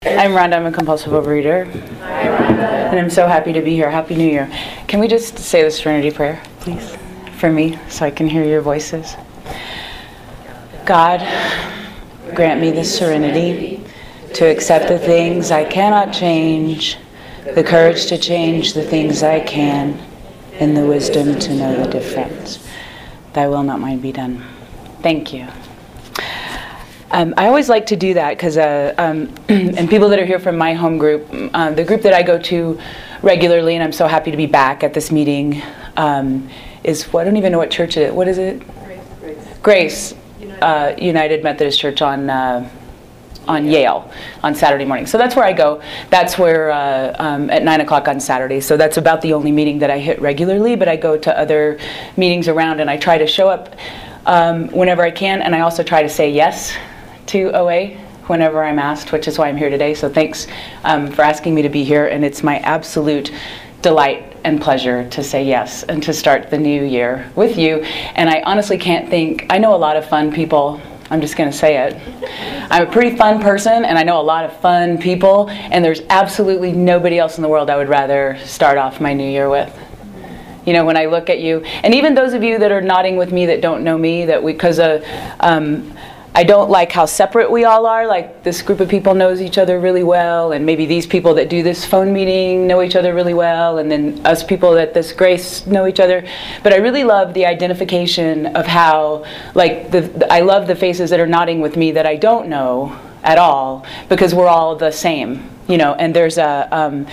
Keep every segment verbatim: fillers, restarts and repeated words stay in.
I'm Rhonda. I'm a compulsive overeater. Hi, Rhonda. And I'm so happy to be here. Happy New Year. Can we just say the Serenity Prayer, please, for me, so I can hear your voices? God, grant me the serenity to accept the things I cannot change, the courage to change the things I can, and the wisdom to know the difference. Thy will, not mine, be done. Thank you. Um, I always like to do that because, uh, um, and people that are here from my home group, uh, the group that I go to regularly, and I'm so happy to be back at this meeting, um, is, well, I don't even know what church it is. What is it? Grace. Grace. Grace uh, United Methodist Church on uh, on Yale on Saturday morning. So that's where I go. That's where uh, um, at nine o'clock on Saturday. So that's about the only meeting that I hit regularly. But I go to other meetings around, and I try to show up um, whenever I can, and I also try to say yes to O A whenever I'm asked, which is why I'm here today. So thanks um, for asking me to be here, and it's my absolute delight and pleasure to say yes and to start the new year with you. And I honestly can't think, I know a lot of fun people, I'm just going to say it. I'm a pretty fun person, and I know a lot of fun people, and there's absolutely nobody else in the world I would rather start off my new year with. You know, when I look at you, and even those of you that are nodding with me that don't know me, that we, because uh, um, I don't like how separate we all are. Like, this group of people knows each other really well, and maybe these people that do this phone meeting know each other really well, and then us people at this Grace know each other. But I really love the identification of how, like, the, the I love the faces that are nodding with me that I don't know at all, because we're all the same, you know. And there's a um,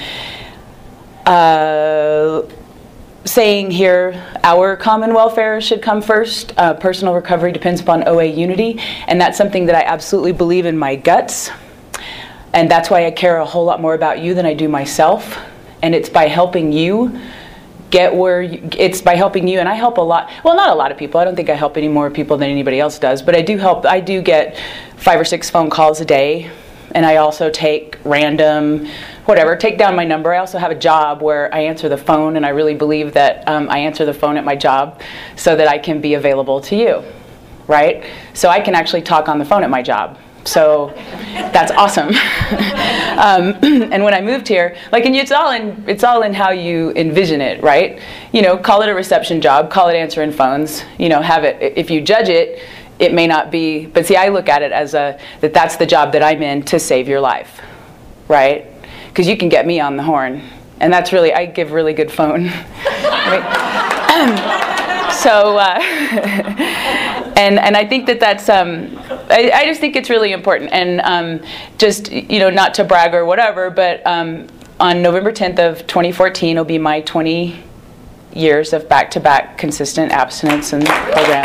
uh, saying here, our common welfare should come first. Uh, personal recovery depends upon O A unity, and that's something that I absolutely believe in my guts. And that's why I care a whole lot more about you than I do myself. And it's by helping you get where you, it's by helping you, and I help a lot. Well, not a lot of people. I don't think I help any more people than anybody else does, but I do help. I do get five or six phone calls a day, and I also take random, whatever, take down my number. I also have a job where I answer the phone, and I really believe that um, I answer the phone at my job so that I can be available to you, right? So I can actually talk on the phone at my job. So that's awesome. um, and when I moved here, like, and it's all in it's all in how you envision it, right? You know, call it a reception job, call it answering phones. You know, have it. If you judge it, it may not be. But see, I look at it as a that that's the job that I'm in to save your life, right? Because you can get me on the horn, and that's really, I give really good phone. so, uh, and and I think that that's, um, I, I just think it's really important, and um, just, you know, not to brag or whatever, but um, on November tenth of twenty fourteen will be my twenty years of back-to-back consistent abstinence and program.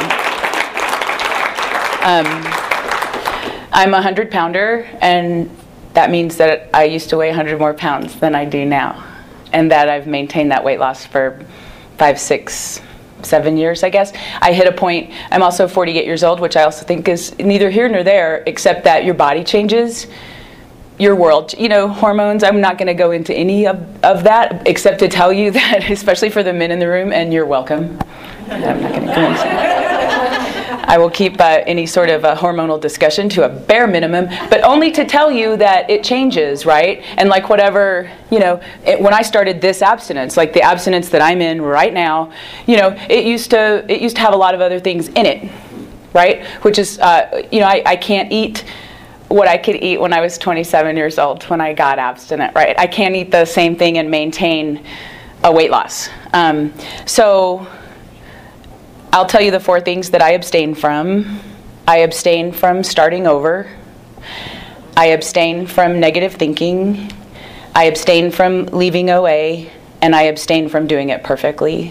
Um, I'm a hundred pounder, and that means that I used to weigh one hundred more pounds than I do now, and that I've maintained that weight loss for five, six, seven years, I guess. I hit a point, I'm also forty-eight years old, which I also think is neither here nor there, except that your body changes, your world, you know, hormones. I'm not going to go into any of, of that, except to tell you that, especially for the men in the room, and you're welcome. I'm not going to go into that. I will keep uh, any sort of a hormonal discussion to a bare minimum, but only to tell you that it changes, right? And like whatever, you know, it, when I started this abstinence, like the abstinence that I'm in right now, you know, it used to it used to have a lot of other things in it, right? Which is, uh, you know, I, I can't eat what I could eat when I was twenty-seven years old when I got abstinent, right? I can't eat the same thing and maintain a weight loss. Um, so. I'll tell you the four things that I abstain from. I abstain from starting over. I abstain from negative thinking. I abstain from leaving O A. And I abstain from doing it perfectly.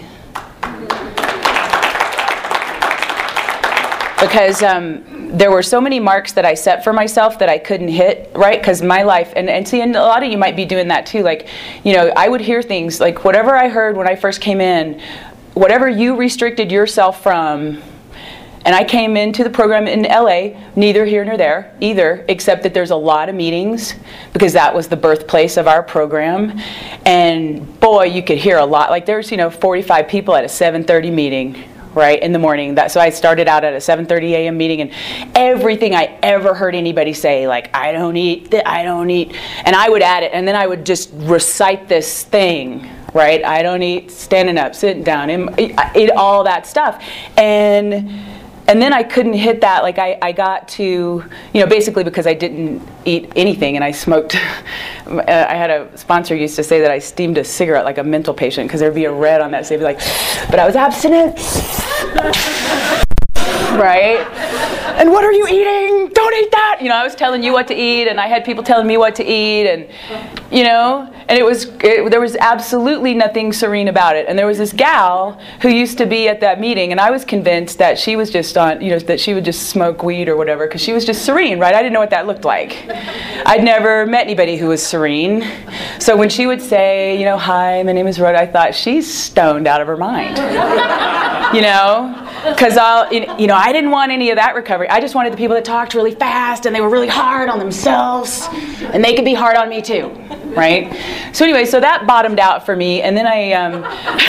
Because um, there were so many marks that I set for myself that I couldn't hit, right? Because my life, and, and see, and a lot of you might be doing that too. Like, you know, I would hear things, like whatever I heard when I first came in, whatever you restricted yourself from, and I came into the program in L A, neither here nor there, either, except that there's a lot of meetings, because that was the birthplace of our program. And boy, you could hear a lot. Like there's, you know, forty-five people at a seven thirty meeting. right, in the morning. That, so I started out at a seven thirty a m meeting, and everything I ever heard anybody say, like, I don't eat, th- I don't eat, and I would add it, and then I would just recite this thing, right? I don't eat standing up, sitting down, and eat all that stuff. And and then I couldn't hit that. Like I, I got to, you know, basically because I didn't eat anything and I smoked. I had a sponsor used to say that I steamed a cigarette like a mental patient because there'd be a red on that. So they'd be like, but I was abstinent. Right? And what are you eating? Don't eat that! You know, I was telling you what to eat, and I had people telling me what to eat, and, you know, and it was, it, there was absolutely nothing serene about it. And there was this gal who used to be at that meeting, and I was convinced that she was just on, you know, that she would just smoke weed or whatever, because she was just serene, right? I didn't know what that looked like. I'd never met anybody who was serene. So when she would say, you know, hi, my name is Rhoda, I thought, she's stoned out of her mind. You know? Because I'll, you know, I didn't want any of that recovery. I just wanted the people that talked really fast and they were really hard on themselves, and they could be hard on me too, right? So anyway, so that bottomed out for me, and then I, um,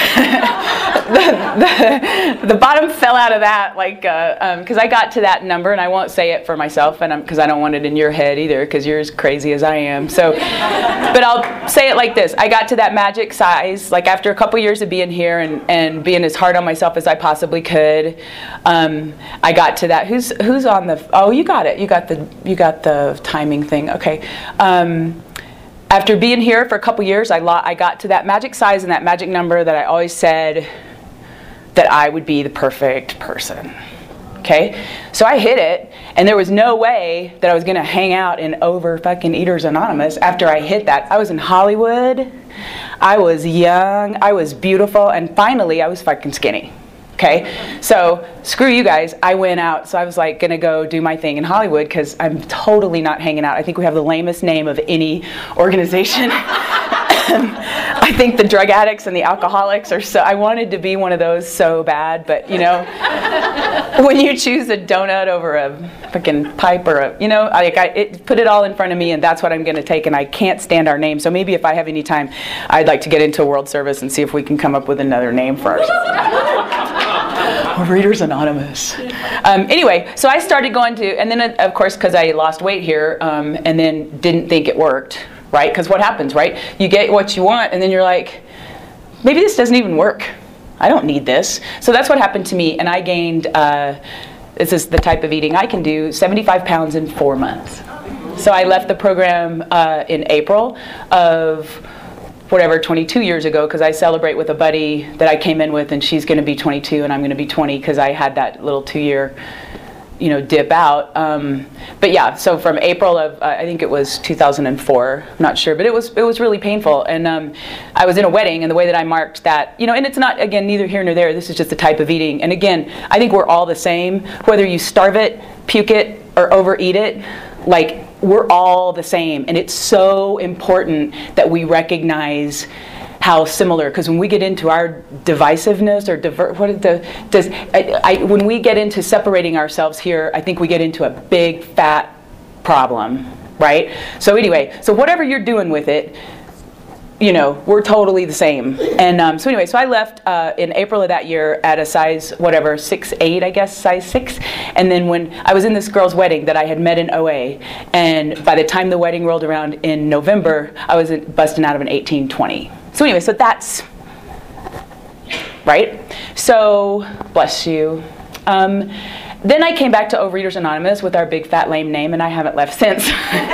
the, the, the bottom fell out of that, like, because uh, um, I got to that number, and I won't say it for myself, and because I don't want it in your head either, because you're as crazy as I am. So, but I'll say it like this: I got to that magic size, like after a couple years of being here and and being as hard on myself as I possibly could. Um, I got to that. Who's who's on the? Oh, you got it. You got the you got the timing thing. Okay. Um, after being here for a couple years, I lo- I got to that magic size and that magic number that I always said that I would be the perfect person. Okay. So I hit it, and there was no way that I was gonna hang out in over fucking Eaters Anonymous after I hit that. I was in Hollywood. I was young. I was beautiful, and finally, I was fucking skinny. Okay, so screw you guys. I went out, so I was like gonna go do my thing in Hollywood because I'm totally not hanging out. I think we have the lamest name of any organization. I think the drug addicts and the alcoholics are so, I wanted to be one of those so bad, but you know, when you choose a donut over a freaking pipe or a, you know, like I it, put it all in front of me, and that's what I'm gonna take, and I can't stand our name, so maybe if I have any time, I'd like to get into World Service and see if we can come up with another name for ourselves. Readers Anonymous. Um, anyway, so I started going to, and then of course because I lost weight here, um, and then didn't think it worked, right? Because what happens, right? You get what you want, and then you're like, maybe this doesn't even work. I don't need this. So that's what happened to me, and I gained, uh, this is the type of eating I can do, seventy-five pounds in four months. So I left the program uh, in April of whatever, twenty-two years ago, because I celebrate with a buddy that I came in with, and she's going to be twenty-two and I'm going to be twenty because I had that little two-year, you know, dip out. Um, but yeah, so from April of, uh, I think it was two thousand four, I'm not sure, but it was it was really painful. And um, I was in a wedding, and the way that I marked that, you know, and it's not, again, neither here nor there, this is just the type of eating. And again, I think we're all the same, whether you starve it, puke it, or overeat it, like, we're all the same, and it's so important that we recognize how similar. Because when we get into our divisiveness or diver, what is the does I, I, when we get into separating ourselves here, I think we get into a big fat problem, right? So anyway, so whatever you're doing with it, you know, we're totally the same. And um, so anyway, so I left uh, in April of that year at a size, whatever, six eight, I guess, size six. And then when I was in this girl's wedding that I had met in O A, and by the time the wedding rolled around in November, I was busting out of an eighteen twenty. So anyway, so that's, right? So, bless you. Um, then I came back to Overeaters Anonymous with our big fat lame name, and I haven't left since.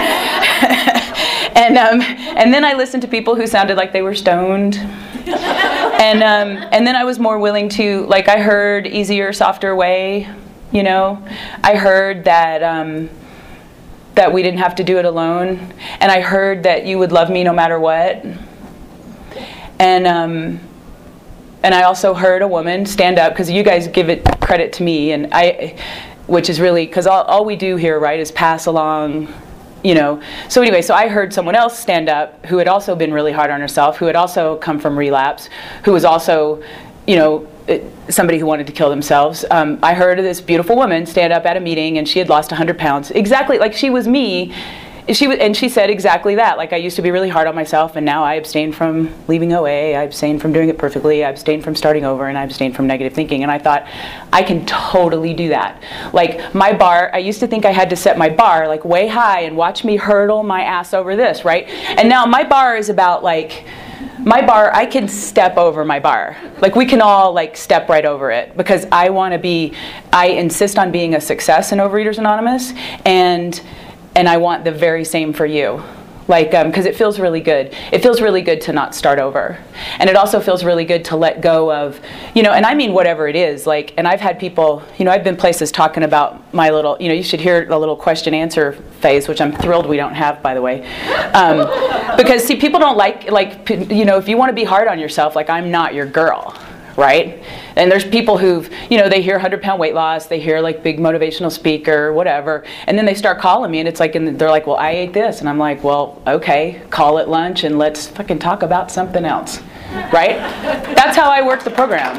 And um, and then I listened to people who sounded like they were stoned, and um, and then I was more willing to, like, I heard easier, softer way, you know. I heard that um, that we didn't have to do it alone, and I heard that you would love me no matter what, and um, and I also heard a woman stand up, because you guys give it credit to me, and I, which is really, because all all we do here, right, is pass along. You know, so anyway, so I heard someone else stand up who had also been really hard on herself, who had also come from relapse, who was also, you know, somebody who wanted to kill themselves. Um, I heard this beautiful woman stand up at a meeting, and she had lost one hundred pounds, exactly like she was me, she w- and she said exactly that. Like, I used to be really hard on myself, and now I abstain from leaving O A, I abstain from doing it perfectly, I abstain from starting over, and I abstain from negative thinking. And I thought, I can totally do that. Like, my bar, I used to think I had to set my bar like way high and watch me hurdle my ass over this, right? And now my bar is about like, my bar, I can step over my bar. Like, we can all like step right over it, because I want to be, I insist on being a success in Overeaters Anonymous, and and I want the very same for you. Like, because um, it feels really good. It feels really good to not start over. And it also feels really good to let go of, you know, and I mean whatever it is. Like, and I've had people, you know, I've been places talking about my little, you know, you should hear the little question answer phase, which I'm thrilled we don't have, by the way. Um, because, see, people don't like, like, you know, if you want to be hard on yourself, like, I'm not your girl. Right? And there's people who've, you know, they hear one hundred pound weight loss, they hear like big motivational speaker, whatever, and then they start calling me, and it's like, and they're like, well, I ate this, and I'm like, well, okay, call it lunch and let's fucking talk about something else, right? That's how I work the program.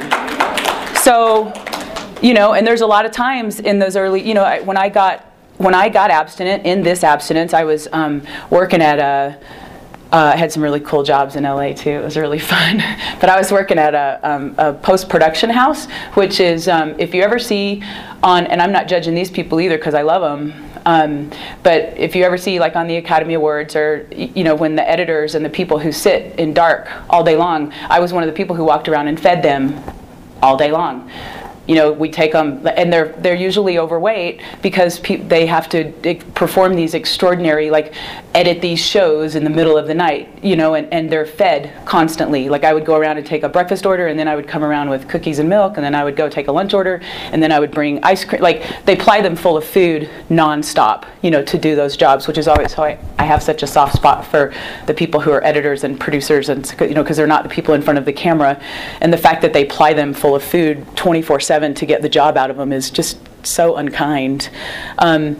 So, you know, and there's a lot of times in those early, you know, I, when I got when I got abstinent, in this abstinence, I was um, working at a. Uh, I had some really cool jobs in L A too. It was really fun. But I was working at a, um, a post-production house, which is, um, if you ever see on, and I'm not judging these people either because I love them, um, but if you ever see like on the Academy Awards, or, you know, when the editors and the people who sit in dark all day long, I was one of the people who walked around and fed them all day long. You know, we take them, and they're they're usually overweight because pe they have to perform these extraordinary, like, edit these shows in the middle of the night, you know, and, and they're fed constantly. Like, I would go around and take a breakfast order, and then I would come around with cookies and milk, and then I would go take a lunch order, and then I would bring ice cream. Like, they ply them full of food nonstop, you know, to do those jobs, which is always how I, I have such a soft spot for the people who are editors and producers, and, you know, because they're not the people in front of the camera. And the fact that they ply them full of food twenty-four seven to get the job out of them is just so unkind. Um,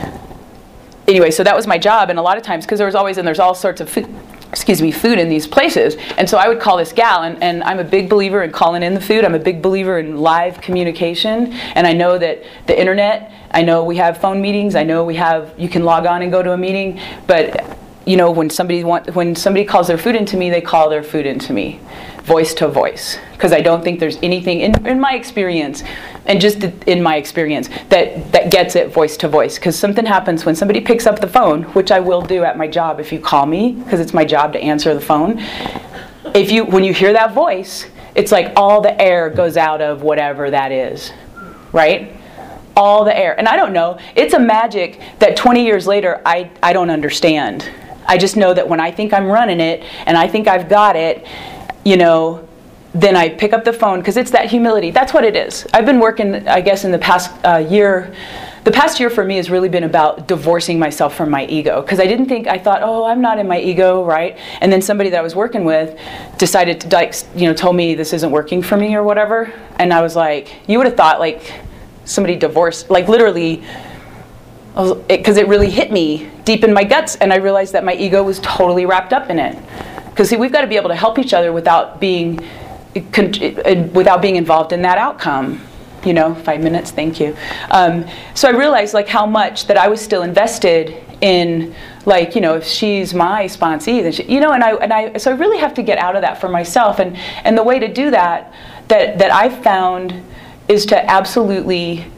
anyway, so that was my job, and a lot of times, because there was always, and there's all sorts of food, excuse me, food in these places, and so I would call this gal, and, and I'm a big believer in calling in the food. I'm a big believer in live communication, and I know that the internet, I know we have phone meetings, I know we have, you can log on and go to a meeting, but, you know, when somebody want, when somebody calls their food into me, they call their food into me, voice to voice, because I don't think there's anything in, in my experience, and just in my experience, that that gets it voice to voice. Because something happens when somebody picks up the phone, which I will do at my job if you call me, because it's my job to answer the phone. If you, when you hear that voice, it's like all the air goes out of whatever that is, right? All the air. And I don't know, it's a magic that twenty years later I, I don't understand. I just know that when I think I'm running it, and I think I've got it, you know, then I pick up the phone, because it's that humility. That's what it is. I've been working, I guess, in the past uh, year. The past year for me has really been about divorcing myself from my ego, because I didn't think, I thought, oh, I'm not in my ego, right? And then somebody that I was working with decided to, like, you know, told me this isn't working for me or whatever. And I was like, you would have thought, like, somebody divorced, like, literally, because it, it really hit me deep in my guts, and I realized that my ego was totally wrapped up in it. Because, see, we've got to be able to help each other without being, without being involved in that outcome. You know, five minutes, thank you. Um, so I realized, like, how much that I was still invested in, like, you know, if she's my sponsee, then she, you know, and I, and I, so I really have to get out of that for myself. And, and the way to do that, that, that I've found is to absolutely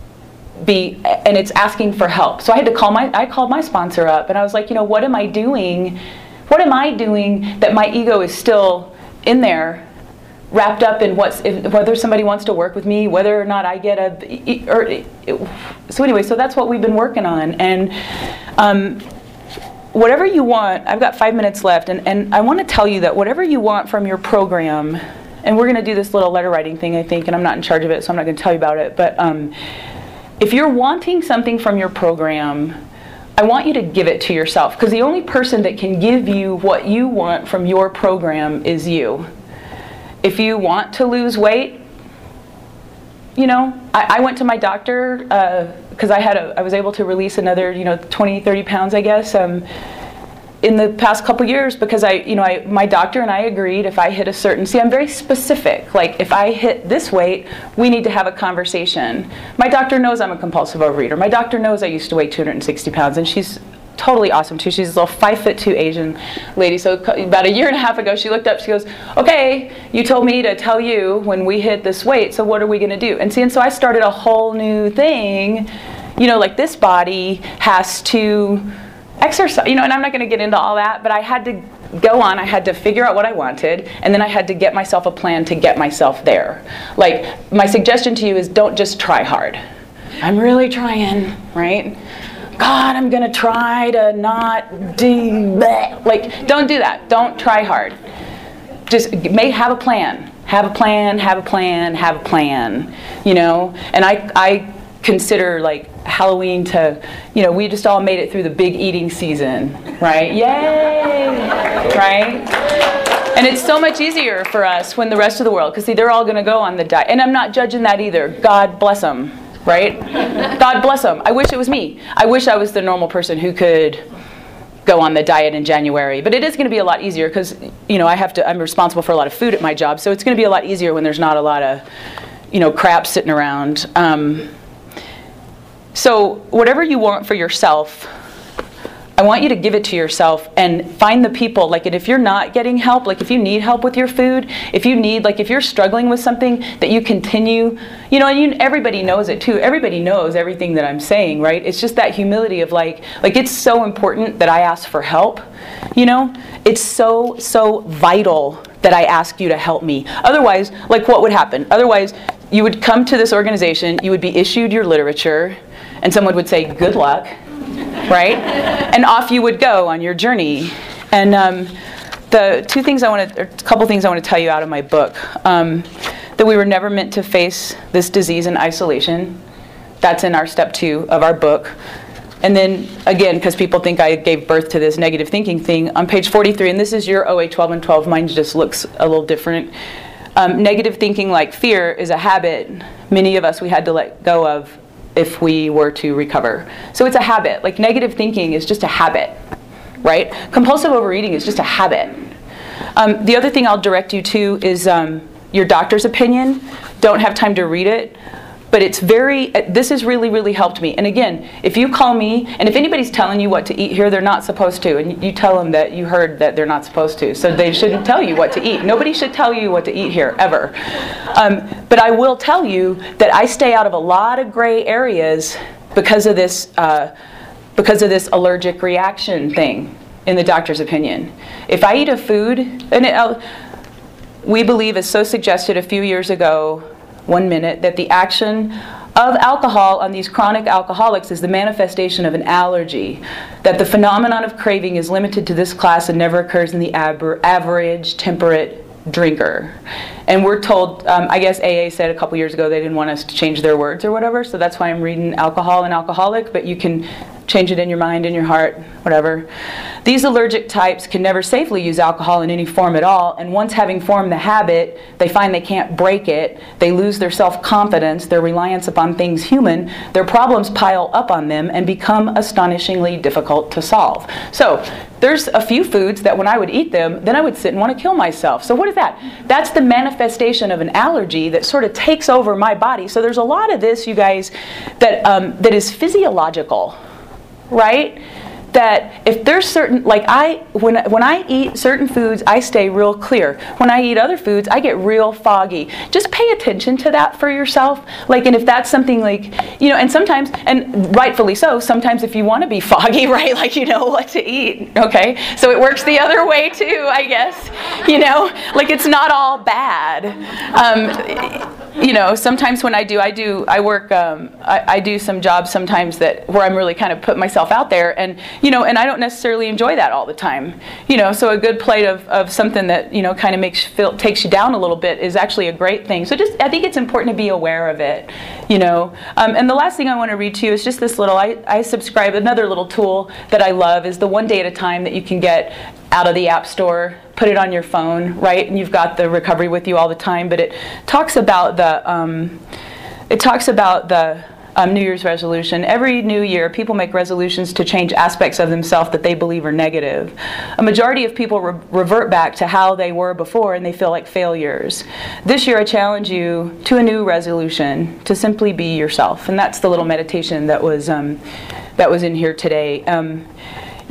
be, and it's asking for help. So I had to call my, I called my sponsor up, and I was like, you know, what am I doing? What am I doing that my ego is still in there, wrapped up in what's, if, whether somebody wants to work with me, whether or not I get a, or, so anyway, so that's what we've been working on. And um, whatever you want, I've got five minutes left, and, and I want to tell you that whatever you want from your program, and we're going to do this little letter writing thing, I think, and I'm not in charge of it, so I'm not going to tell you about it, but um, if you're wanting something from your program, I want you to give it to yourself, because the only person that can give you what you want from your program is you. If you want to lose weight, you know, I, I went to my doctor because uh, I had a, I was able to release another, you know, twenty, thirty pounds, I guess, um, in the past couple years, because I, you know, I, my doctor and I agreed if I hit a certain, see, I'm very specific. Like, if I hit this weight, we need to have a conversation. My doctor knows I'm a compulsive overeater. My doctor knows I used to weigh two hundred sixty pounds, and she's totally awesome too. She's a little five foot two Asian lady. So about a year and a half ago, she looked up, she goes, okay, you told me to tell you when we hit this weight, so what are we gonna do? And see, and so I started a whole new thing, you know, like this body has to exercise, you know, and I'm not gonna get into all that, but I had to go on, I had to figure out what I wanted, and then I had to get myself a plan to get myself there. Like, my suggestion to you is don't just try hard. I'm really trying, right? God, I'm gonna try to not do that. Like, don't do that. Don't try hard. Just may have a plan. Have a plan, have a plan, have a plan, you know? And I, I consider like Halloween to, you know, we just all made it through the big eating season, right? Yay, right? And it's so much easier for us when the rest of the world, because see, they're all gonna go on the diet. And I'm not judging that either. God bless them. Right? God bless them. I wish it was me. I wish I was the normal person who could go on the diet in January. But it is going to be a lot easier because, you know, I have to, I'm responsible for a lot of food at my job. So it's going to be a lot easier when there's not a lot of, you know, crap sitting around. Um, so whatever you want for yourself, I want you to give it to yourself and find the people, like, and if you're not getting help, like if you need help with your food, if you need, like if you're struggling with something that you continue, you know, and you, everybody knows it too. Everybody knows everything that I'm saying, right? It's just that humility of like, like it's so important that I ask for help, you know? It's so, so vital that I ask you to help me. Otherwise, like what would happen? Otherwise, you would come to this organization, you would be issued your literature, and someone would say, good luck. Right? And off you would go on your journey. And um, the two things I want to, or a couple things I want to tell you out of my book, um, that we were never meant to face this disease in isolation. That's in our step two of our book. And then, again, because people think I gave birth to this negative thinking thing, on page forty-three, and this is your O A twelve and twelve, mine just looks a little different. Um, negative thinking, like fear, is a habit many of us we had to let go of if we were to recover. So it's a habit. Like negative thinking is just a habit, right? Compulsive overeating is just a habit. Um, the other thing I'll direct you to is um, your doctor's opinion. Don't have time to read it, but it's very, this has really, really helped me. And again, if you call me, and if anybody's telling you what to eat here, they're not supposed to, and you tell them that you heard that they're not supposed to, so they shouldn't tell you what to eat. Nobody should tell you what to eat here, ever. Um, but I will tell you that I stay out of a lot of gray areas because of this, uh, because of this allergic reaction thing in the doctor's opinion. If I eat a food, and it, uh, we believe, as so suggested a few years ago, one minute, that the action of alcohol on these chronic alcoholics is the manifestation of an allergy, that the phenomenon of craving is limited to this class and never occurs in the ab- average temperate drinker. And we're told, um, I guess A A said a couple years ago they didn't want us to change their words or whatever, so that's why I'm reading alcohol and alcoholic, but you can change it in your mind, in your heart, whatever. These allergic types can never safely use alcohol in any form at all, and once having formed the habit, they find they can't break it, they lose their self-confidence, their reliance upon things human, their problems pile up on them and become astonishingly difficult to solve. So, there's a few foods that when I would eat them, then I would sit and want to kill myself. So what is that? That's the manifestation of an allergy that sort of takes over my body. So there's a lot of this, you guys, that, um, that is physiological. Right? That if there's certain, like I, when, when I eat certain foods, I stay real clear. When I eat other foods, I get real foggy. Just pay attention to that for yourself. Like, and if that's something like, you know, and sometimes, and rightfully so, sometimes if you want to be foggy, right, like you know what to eat, okay? So it works the other way too, I guess. You know, like it's not all bad. Um, you know, sometimes when I do, I do, I work, um, I, I do some jobs sometimes that, where I'm really kind of put myself out there, and, you know, and I don't necessarily enjoy that all the time. You know, so a good plate of, of something that, you know, kind of makes, feel, takes you down a little bit is actually a great thing. So just, I think it's important to be aware of it, you know. Um, and the last thing I want to read to you is just this little, I, I subscribe, another little tool that I love is the One Day at a Time that you can get out of the App Store. Put it on your phone, right? And you've got the recovery with you all the time. But it talks about the, um, it talks about the um, New Year's resolution. Every new year, people make resolutions to change aspects of themselves that they believe are negative. A majority of people re- revert back to how they were before, and they feel like failures. This year, I challenge you to a new resolution, to simply be yourself. And that's the little meditation that was um, that was in here today. Um,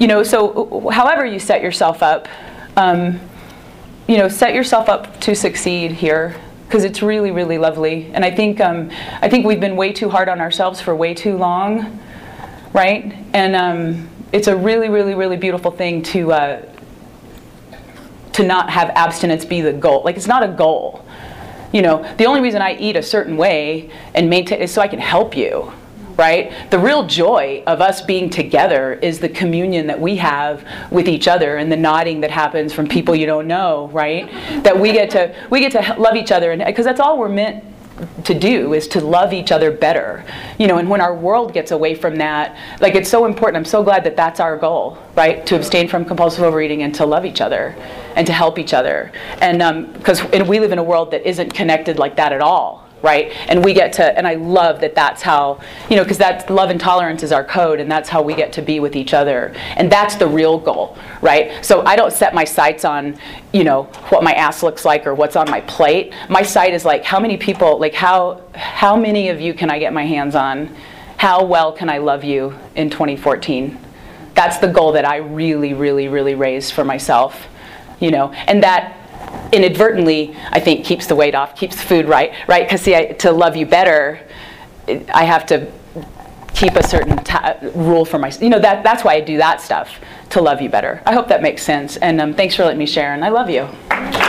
you know, so however you set yourself up, um, you know, set yourself up to succeed here, because it's really, really lovely. And I think, um, I think we've been way too hard on ourselves for way too long, right? And um, it's a really, really, really beautiful thing to, uh, to not have abstinence be the goal. Like, it's not a goal. You know, the only reason I eat a certain way and maintain is so I can help you, right? The real joy of us being together is the communion that we have with each other and the nodding that happens from people you don't know, right? That we get to we get to love each other, and because that's all we're meant to do, is to love each other better. You know, and when our world gets away from that, like, it's so important. I'm so glad that that's our goal, right? To abstain from compulsive overeating and to love each other and to help each other. And because um, we live in a world that isn't connected like that at all, right? And we get to, and I love that that's how, you know, because that's love and tolerance is our code, and that's how we get to be with each other. And that's the real goal, right? So I don't set my sights on, you know, what my ass looks like or what's on my plate. My sight is like, how many people, like how, how many of you can I get my hands on? How well can I love you in twenty fourteen? That's the goal that I really, really, really raised for myself, you know, and that inadvertently, I think, keeps the weight off, keeps the food right, right? Because see, I, to love you better, I have to keep a certain ta rule for myself. You know, that that's why I do that stuff, to love you better. I hope that makes sense. And um, thanks for letting me share, and I love you.